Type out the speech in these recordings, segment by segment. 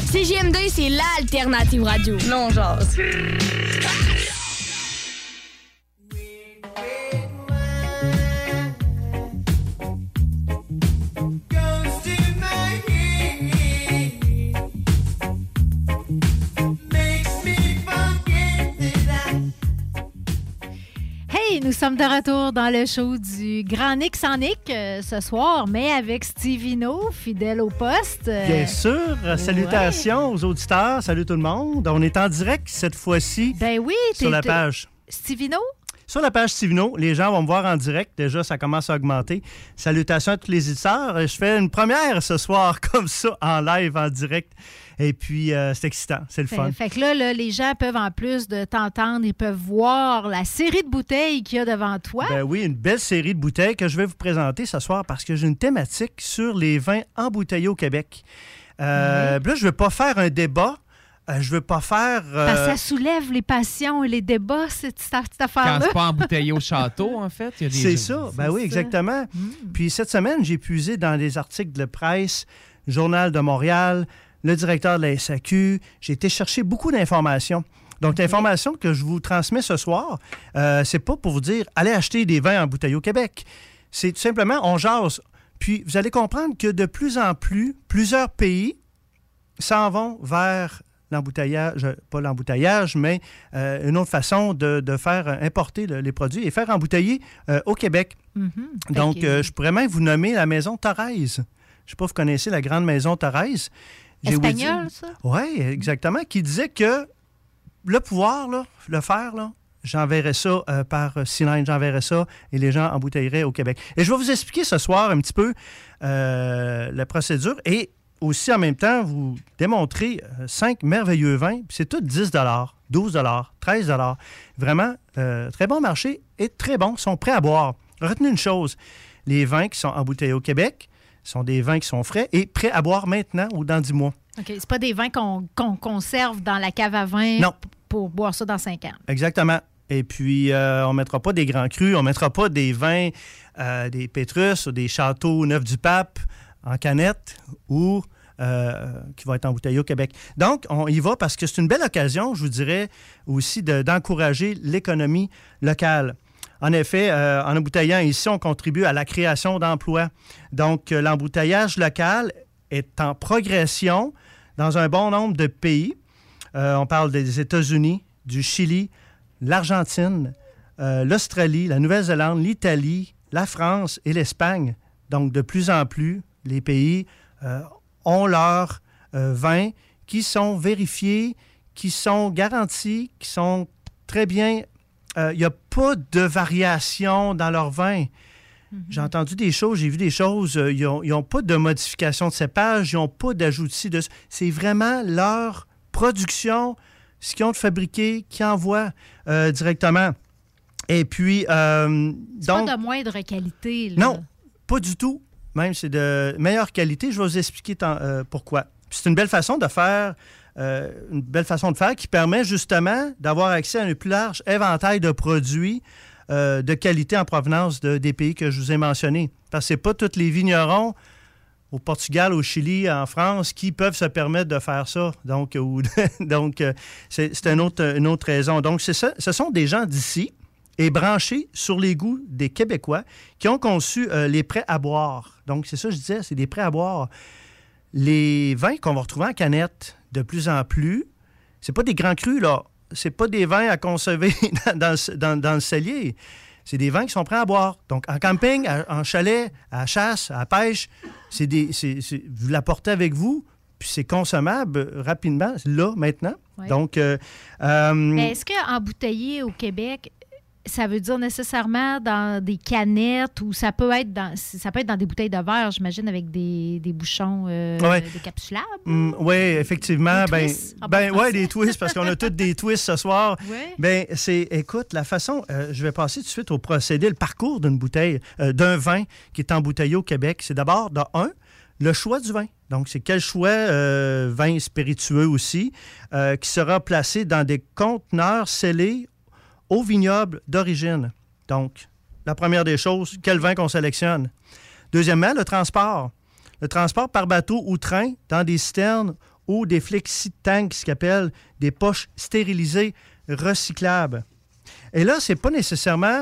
CJMD, c'est l'alternative radio. Non, jase. Nous sommes de retour dans le show du Grand Nick sans Nick ce soir, mais avec Stevino, fidèle au poste. Bien sûr. Salutations aux auditeurs. Salut tout le monde. On est en direct cette fois-ci sur la page. Stevino? Sur la page Stevino, les gens vont me voir en direct. Déjà, ça commence à augmenter. Salutations à tous les auditeurs. Je fais une première ce soir comme ça, en live, en direct. Et puis, c'est excitant, c'est le fun. Fait que là, les gens peuvent, en plus de t'entendre, ils peuvent voir la série de bouteilles qu'il y a devant toi. Ben oui, une belle série de bouteilles que je vais vous présenter ce soir parce que j'ai une thématique sur les vins embouteillés au Québec. Là, je ne veux pas faire un débat. Je veux pas faire... Parce que ça soulève les passions et les débats, cette affaire-là. Quand c'est pas embouteillé au château, en fait. C'est ça. Ben oui, exactement. Puis cette semaine, j'ai puisé dans des articles de presse, Journal de Montréal, le directeur de la SAQ. J'ai été chercher beaucoup d'informations. Donc, l'information que je vous transmets ce soir, c'est pas pour vous dire « Allez acheter des vins embouteillés au Québec ». C'est tout simplement, on jase. Puis, vous allez comprendre que de plus en plus, plusieurs pays s'en vont vers l'embouteillage, pas l'embouteillage, mais une autre façon de faire importer les produits et faire embouteiller au Québec. Donc, je pourrais même vous nommer la maison Thorez. Je ne sais pas si vous connaissez la grande maison Thorez. Espagnol, ça? Oui, exactement. Qui disait que le pouvoir, là, le faire, là, j'enverrais ça par cylindre, j'enverrais ça et les gens embouteilleraient au Québec. Et je vais vous expliquer ce soir un petit peu la procédure et aussi, en même temps, vous démontrer 5 merveilleux vins. C'est tout 10 12 13 Vraiment, très bon marché et très bons. Sont prêts à boire. Retenez une chose, les vins qui sont embouteillés au Québec sont des vins qui sont frais et prêts à boire maintenant ou dans 10 mois. OK. C'est pas des vins qu'on conserve dans la cave à vin pour boire ça dans 5 ans. Exactement. Et puis, on ne mettra pas des grands crus, on ne mettra pas des vins, des Pétrus ou des Châteaux Neuf-du-Pape en canette ou qui va être embouteillé au Québec. Donc, on y va parce que c'est une belle occasion, je vous dirais, aussi d'encourager l'économie locale. En effet, en embouteillant ici, on contribue à la création d'emplois. Donc, l'embouteillage local est en progression dans un bon nombre de pays. On parle des États-Unis, du Chili, l'Argentine, l'Australie, la Nouvelle-Zélande, l'Italie, la France et l'Espagne. Donc, de plus en plus, les pays ont leurs vins qui sont vérifiés, qui sont garantis, qui sont très bien... Il n'y a pas de variation dans leurs vins. J'ai entendu des choses, j'ai vu des choses. Ils n'ont pas de modification de cépage, ils n'ont pas d'ajout de... C'est vraiment leur production, ce qu'ils ont de fabriqué, qu'ils envoient directement. Et puis... c'est donc, pas de moindre qualité. Là. Non, pas du tout. Même, c'est de meilleure qualité. Je vais vous expliquer pourquoi. Puis c'est une belle façon de faire... qui permet justement d'avoir accès à un plus large éventail de produits de qualité en provenance des pays que je vous ai mentionnés. Parce que ce n'est pas tous les vignerons au Portugal, au Chili, en France qui peuvent se permettre de faire ça. Donc, c'est une autre raison. Donc, c'est ça. Ce sont des gens d'ici et branchés sur les goûts des Québécois qui ont conçu les prêts à boire. Donc, c'est ça que je disais, c'est des prêts à boire. Les vins qu'on va retrouver en canette de plus en plus, c'est pas des grands crus, là. C'est pas des vins à conserver dans le cellier. C'est des vins qui sont prêts à boire. Donc, en camping, en chalet, à la chasse, à la pêche, vous l'apportez avec vous, puis c'est consommable rapidement, là, maintenant. Ouais. Donc, mais est-ce qu'embouteiller au Québec, ça veut dire nécessairement dans des canettes ou ça peut être dans des bouteilles de verre, j'imagine, avec des bouchons décapsulables? Oui, effectivement. Des twists, parce qu'on a tous des twists ce soir. Ouais. Écoute, la façon, je vais passer tout de suite au procédé, le parcours d'une bouteille, d'un vin qui est embouteillé au Québec. C'est d'abord, le choix du vin. Donc, c'est quel choix, vin spiritueux aussi, qui sera placé dans des conteneurs scellés au vignoble d'origine. Donc, la première des choses, quel vin qu'on sélectionne. Deuxièmement, le transport. Le transport par bateau ou train dans des citernes ou des flexi-tanks, ce qu'on appelle des poches stérilisées recyclables. Et là, c'est pas nécessairement...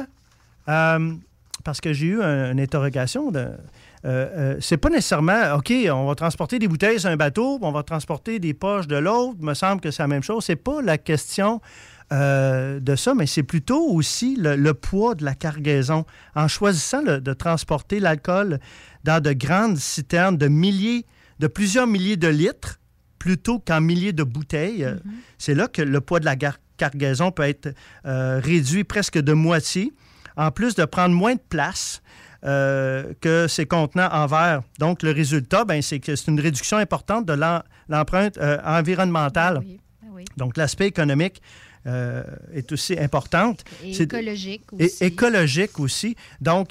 parce que j'ai eu une interrogation c'est pas nécessairement, OK, on va transporter des bouteilles sur un bateau, on va transporter des poches de l'autre. Il me semble que c'est la même chose. C'est pas la question de ça, mais c'est plutôt aussi le poids de la cargaison. En choisissant de transporter l'alcool dans de grandes citernes de plusieurs milliers de litres, plutôt qu'en milliers de bouteilles, c'est là que le poids de la cargaison peut être réduit presque de moitié, en plus de prendre moins de place que ces contenants en verre. Donc, le résultat, c'est que c'est une réduction importante de l'empreinte environnementale. Oui. Donc, l'aspect économique est aussi importante. Et écologique aussi. Et écologique aussi. Donc,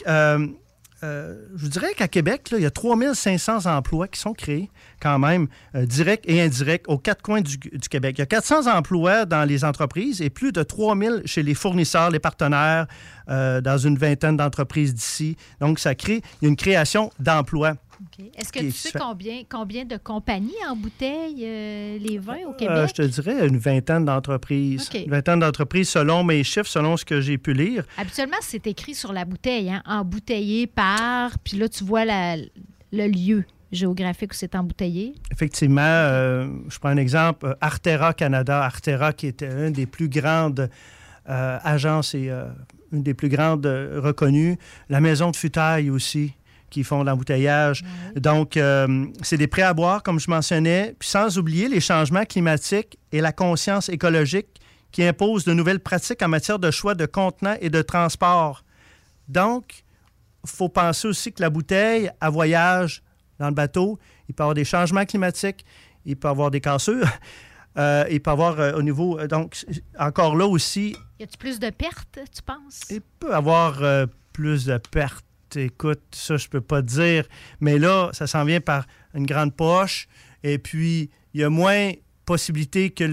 je vous dirais qu'à Québec, là, il y a 3500 emplois qui sont créés quand même, directs et indirects, aux quatre coins du Québec. Il y a 400 emplois dans les entreprises et plus de 3000 chez les fournisseurs, les partenaires, dans une vingtaine d'entreprises d'ici. Donc, il y a une création d'emplois. Okay. Est-ce que tu sais combien de compagnies embouteillent les vins au Québec? Je te dirais une vingtaine d'entreprises. Okay. Une vingtaine d'entreprises selon mes chiffres, selon ce que j'ai pu lire. Habituellement, c'est écrit sur la bouteille, hein? Embouteillé par... Puis là, tu vois le lieu géographique où c'est embouteillé. Effectivement. Je prends un exemple. Artera Canada. Artera qui était une des plus grandes agences et une des plus grandes reconnues. La Maison de Futaille aussi, qui font de l'embouteillage. Oui. Donc, c'est des prêts à boire, comme je mentionnais, puis sans oublier les changements climatiques et la conscience écologique qui imposent de nouvelles pratiques en matière de choix de contenants et de transport. Donc, il faut penser aussi que la bouteille, à voyage dans le bateau, il peut y avoir des changements climatiques, il peut y avoir des cassures, il peut y avoir au niveau... donc, encore là aussi... Y a-t-il plus de pertes, tu penses? Il peut y avoir plus de pertes. Écoute, ça, je peux pas te dire. Mais là, ça s'en vient par une grande poche. Et puis, il y a moins possibilité que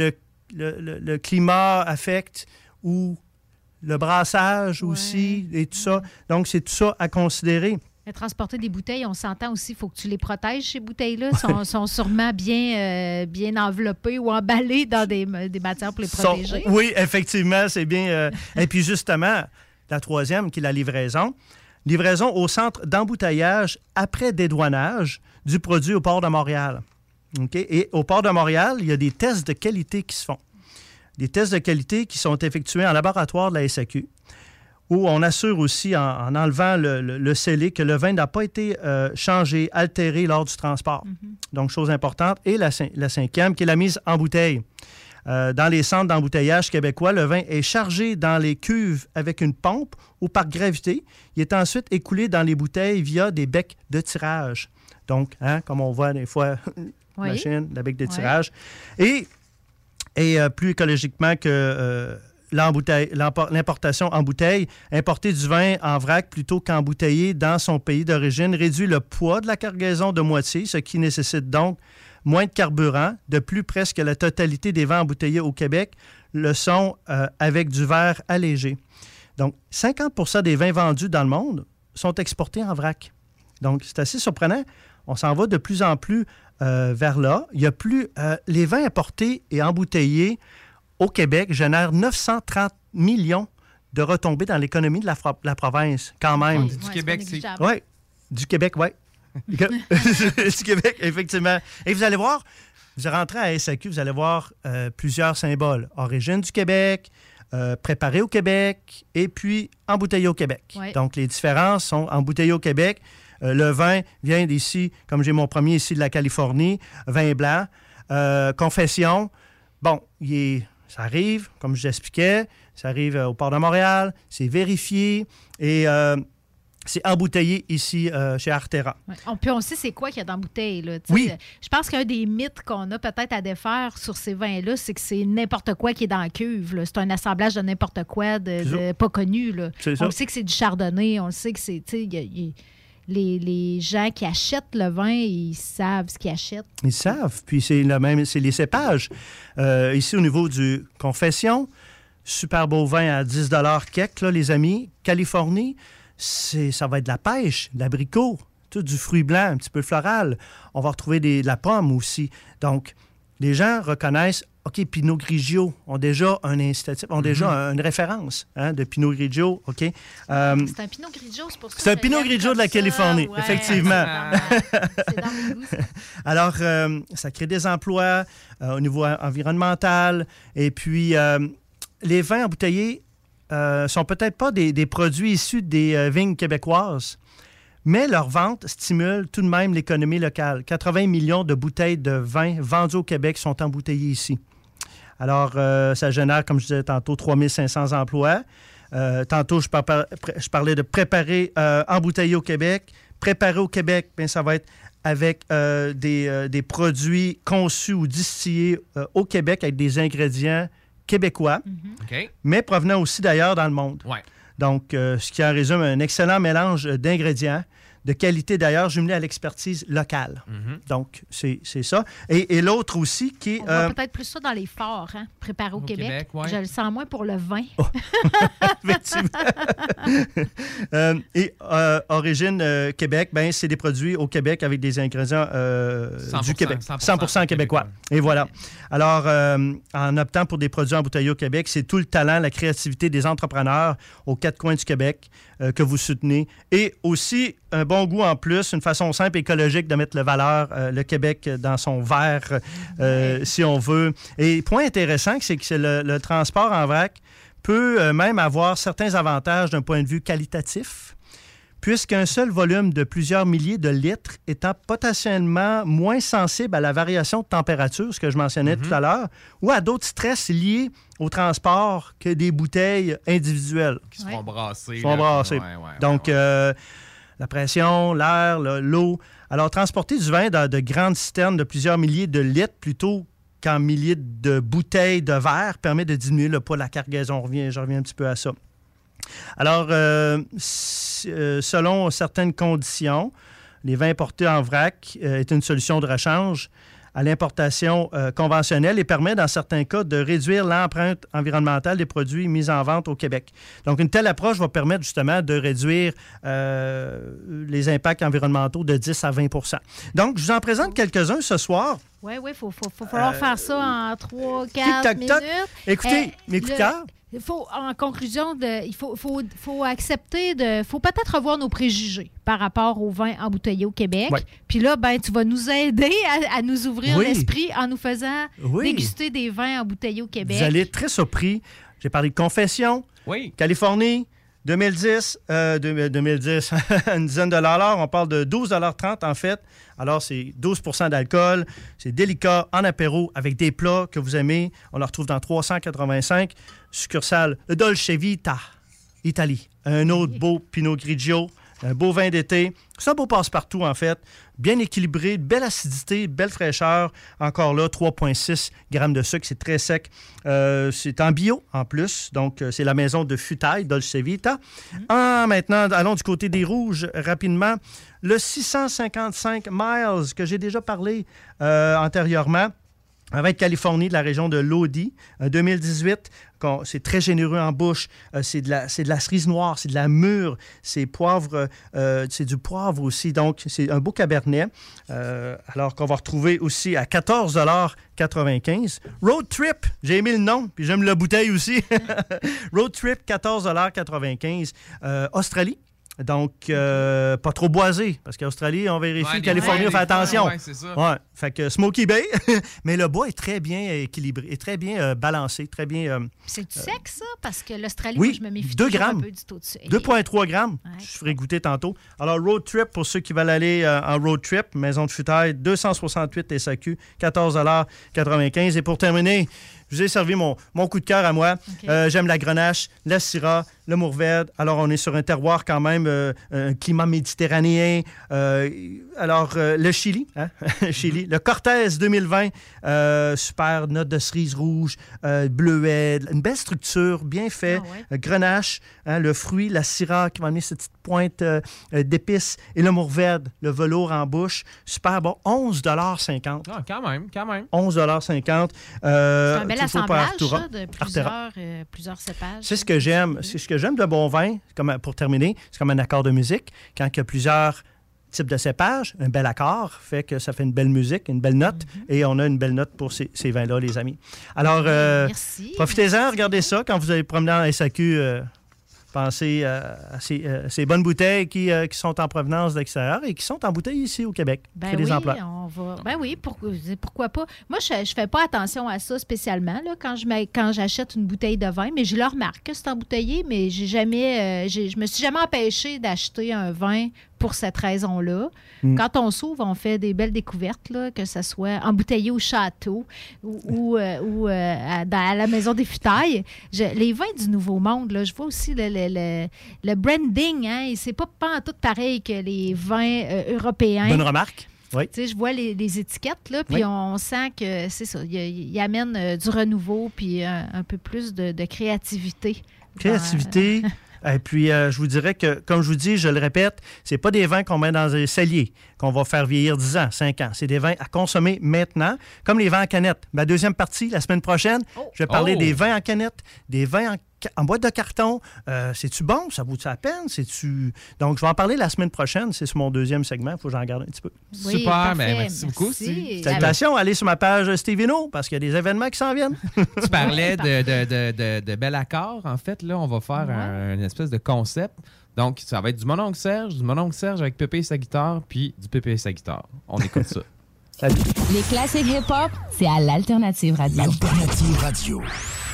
le climat affecte ou le brassage aussi et tout ça. Donc, c'est tout ça à considérer. Mais transporter des bouteilles, on s'entend aussi, il faut que tu les protèges, ces bouteilles-là. Ils sont sûrement bien enveloppées ou emballées dans des matières pour les protéger. Oui, effectivement, c'est bien. Et puis, justement, la troisième, qui est la livraison. Livraison au centre d'embouteillage après dédouanage du produit au port de Montréal. Okay? Et au port de Montréal, il y a des tests de qualité qui se font. Des tests de qualité qui sont effectués en laboratoire de la SAQ, où on assure aussi, en enlevant le scellé, que le vin n'a pas été changé, altéré lors du transport. Donc, chose importante. Et la cinquième, qui est la mise en bouteille. Dans les centres d'embouteillage québécois, le vin est chargé dans les cuves avec une pompe ou par gravité. Il est ensuite écoulé dans les bouteilles via des becs de tirage. Donc, comme on voit des fois, machine, la bec de tirage. Et plus écologiquement que l'importation en bouteille, importer du vin en vrac plutôt qu'embouteillé dans son pays d'origine réduit le poids de la cargaison de moitié, ce qui nécessite donc moins de carburant. De plus, presque la totalité des vins embouteillés au Québec le sont avec du verre allégé. Donc, 50 des vins vendus dans le monde sont exportés en vrac. Donc, c'est assez surprenant. On s'en va de plus en plus vers là. Il y a plus... les vins importés et embouteillés au Québec génèrent 930 millions de retombées dans l'économie de la province, quand même. Du Québec, c'est... Oui, du Québec, oui. Du Québec, effectivement. Et vous allez voir, vous rentrez à SAQ, vous allez voir plusieurs symboles. Origine du Québec, préparé au Québec et puis embouteillé au Québec. Oui. Donc, les différences sont embouteillé au Québec. Le vin vient d'ici, comme j'ai mon premier ici de la Californie, vin blanc. Confession, bon, ça arrive, comme je l'expliquais, ça arrive au port de Montréal, c'est vérifié et... c'est embouteillé ici chez Artera. Ouais. Puis on sait c'est quoi qu'il y a dans la bouteille. Là. Oui. Je pense qu'un des mythes qu'on a peut-être à défaire sur ces vins-là, c'est que c'est n'importe quoi qui est dans la cuve. Là. C'est un assemblage de n'importe quoi, de pas connu. Là. On le sait que c'est du chardonnay, on le sait que c'est... Les gens qui achètent le vin, ils savent ce qu'ils achètent. Ils savent. Puis c'est les cépages. Ici, au niveau du Confession, super beau vin à 10 $ kek, là, les amis. Californie, ça va être de la pêche, de l'abricot, tout du fruit blanc, un petit peu floral. On va retrouver de la pomme aussi. Donc, les gens reconnaissent, OK, Pinot Grigio ont déjà un incitatif, ont déjà une référence de Pinot Grigio, OK? C'est un Pinot Grigio, c'est pour ça. C'est un Pinot Grigio de la Californie, effectivement. C'est dans le goût, ça. Alors, ça crée des emplois au niveau environnemental. Et puis, les vins embouteillés sont peut-être pas des produits issus des vignes québécoises, mais leur vente stimule tout de même l'économie locale. 80 millions de bouteilles de vin vendues au Québec sont embouteillées ici. Alors, ça génère, comme je disais tantôt, 3500 emplois. Tantôt, je parlais de préparer, embouteiller au Québec. Préparer au Québec, bien, ça va être avec des produits conçus ou distillés au Québec avec des ingrédients québécois, mais provenant aussi d'ailleurs dans le monde. Ouais. Donc, ce qui en résume un excellent mélange d'ingrédients, de qualité d'ailleurs, jumelé à l'expertise locale. Donc, c'est ça. Et l'autre aussi qui est... On voit peut-être plus ça dans les forts, hein? Préparé au Québec. Ouais. Je le sens moins pour le vin. Oh. Effectivement. Origine Québec, ben c'est des produits au Québec avec des ingrédients du Québec. 100% québécois. Et voilà. Alors, en optant pour des produits embouteillés au Québec, c'est tout le talent, la créativité des entrepreneurs aux quatre coins du Québec que vous soutenez. Et aussi, un bon goût en plus, une façon simple et écologique de mettre le Québec dans son verre, si on veut. Et point intéressant, c'est que le transport en vrac peut même avoir certains avantages d'un point de vue qualitatif, puisqu'un seul volume de plusieurs milliers de litres étant potentiellement moins sensible à la variation de température, ce que je mentionnais tout à l'heure, ou à d'autres stress liés au transport que des bouteilles individuelles. Qui se font brasser. Donc, la pression, l'air, l'eau. Alors, transporter du vin dans de grandes citernes de plusieurs milliers de litres plutôt qu'en milliers de bouteilles de verre permet de diminuer le poids de la cargaison. Je reviens un petit peu à ça. Alors, selon certaines conditions, les vins importés en vrac est une solution de rechange à l'importation conventionnelle et permet, dans certains cas, de réduire l'empreinte environnementale des produits mis en vente au Québec. Donc, une telle approche va permettre justement de réduire les impacts environnementaux de 10 à 20 %. Donc, je vous en présente quelques-uns ce soir. Oui, il faut falloir faire ça en 3-4 minutes. Écoutez, mes coups de cœur. En conclusion, il faut accepter faut peut-être revoir nos préjugés par rapport aux vins embouteillés au Québec. Ouais. Puis là, tu vas nous aider à nous ouvrir l'esprit en nous faisant déguster des vins embouteillés au Québec. Vous allez être très surpris. J'ai parlé de Confession, Californie, 2010, une dizaine de dollars. On parle de 12,30 $ en fait. Alors, c'est 12 % d'alcool. C'est délicat, en apéro, avec des plats que vous aimez. On le retrouve dans 385. Succursale Dolce Vita, Italie. Un autre beau Pinot Grigio. Un beau vin d'été. C'est un beau passe-partout, en fait. Bien équilibré, belle acidité, belle fraîcheur. Encore là, 3,6 grammes de sucre. C'est très sec. C'est en bio, en plus. Donc, c'est la maison de Futaille, Dolce Vita. Maintenant, allons du côté des rouges, rapidement. Le 655 Miles, que j'ai déjà parlé antérieurement, avec Californie, de la région de Lodi, 2018. C'est très généreux en bouche. C'est de la cerise noire, c'est de la mûre, c'est poivre, c'est du poivre aussi. Donc, c'est un beau cabernet. Alors qu'on va retrouver aussi à 14,95 $. Road Trip, j'ai aimé le nom, puis j'aime la bouteille aussi. Road Trip, 14,95 $. Australie. Donc, pas trop boisé, parce qu'Australie, on vérifie. Californie, on fait attention. C'est ça. Ouais, fait que Smoky Bay. Mais le bois est très bien équilibré, est très bien balancé, très bien... C'est du sec, ça? Parce que l'Australie, oui, moi, je me méfie 2 toujours grammes. un peu du taux de sucre. 2,3 grammes. Ouais. Je ferai goûter tantôt. Alors, Road Trip, pour ceux qui veulent aller en road trip, Maison de Futaille, 268 SAQ, 14,95 $. Et pour terminer, je vous ai servi mon coup de cœur à moi. Okay. J'aime la Grenache, la Syrah, le Mourvèdre. Alors, on est sur un terroir quand même, un climat méditerranéen. Le Chili, hein? Chili. Le Cortez 2020, super note de cerise rouge, bleuet, une belle structure, bien fait. Grenache, hein, le fruit, la Syrah qui va amener cette petite pointe d'épices. Et le Mourvèdre, le velours en bouche. Super bon, 11,50 $. Ah, quand même. 11,50 $. C'est un bel assemblage, ça, de plusieurs cépages. C'est ce que j'aime. C'est ce que j'aime de bon vin, pour terminer, c'est comme un accord de musique. Quand il y a plusieurs type de cépage, un bel accord, fait que ça fait une belle musique, une belle note, et on a une belle note pour ces vins-là, les amis. Alors, profitez-en, regardez ça quand vous allez promener en SAQ. Pensez à ces bonnes bouteilles qui sont en provenance de l'extérieur et qui sont en bouteille ici au Québec. Ben oui, on va. Ben oui, pourquoi pas. Moi, je fais pas attention à ça spécialement là, quand j'achète une bouteille de vin, mais je le remarque que c'est embouteillé, mais j'ai jamais, je me suis jamais empêchée d'acheter un vin pour cette raison-là. Quand on s'ouvre, on fait des belles découvertes, là, que ce soit embouteillé au château ou à la maison des Futailles. Les vins du Nouveau Monde, là, je vois aussi le branding, hein, c'est pas en tout pareil que les vins européens. Bonne remarque. Oui. Tu sais, je vois les étiquettes, là, puis on sent que c'est ça. Il amène du renouveau puis un peu plus de créativité. Créativité. Et puis, je vous dirais que, comme je vous dis, je le répète, c'est pas des vins qu'on met dans des celliers, qu'on va faire vieillir 10 ans, 5 ans. C'est des vins à consommer maintenant, comme les vins en canette. Ma deuxième partie, la semaine prochaine, je vais parler des vins en canette, des vins en boîte de carton. C'est-tu bon? Ça vaut-tu la peine? Donc, je vais en parler la semaine prochaine. C'est sur mon deuxième segment. Il faut que j'en garde un petit peu. Oui, super, mais merci beaucoup, Steve. Salutations, allez sur ma page Stevino, parce qu'il y a des événements qui s'en viennent. Tu parlais de bel accord. En fait, là, on va faire une espèce de concept. Donc, ça va être du Mononcle Serge avec Pépé et sa guitare, puis du Pépé et sa guitare. On écoute ça. Salut. Les classiques hip-hop, c'est à l'Alternative Radio. L'Alternative Radio.